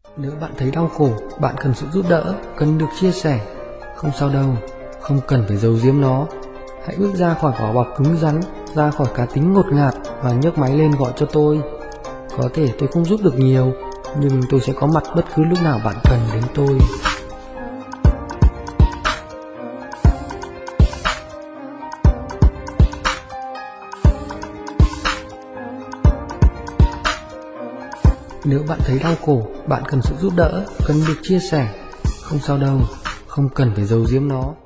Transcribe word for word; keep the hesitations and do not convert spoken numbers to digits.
Nếu bạn thấy đau khổ, bạn cần sự giúp đỡ, cần được chia sẻ. Không sao đâu, không cần phải giấu giếm nó. Hãy bước ra khỏi vỏ bọc cứng rắn, ra khỏi cá tính ngột ngạt và nhấc máy lên gọi cho tôi. Có thể tôi không giúp được nhiều, nhưng tôi sẽ có mặt bất cứ lúc nào bạn cần đến tôi. Nếu bạn thấy đau khổ, bạn cần sự giúp đỡ, cần được chia sẻ. Không sao đâu, không cần phải giấu giếm nó.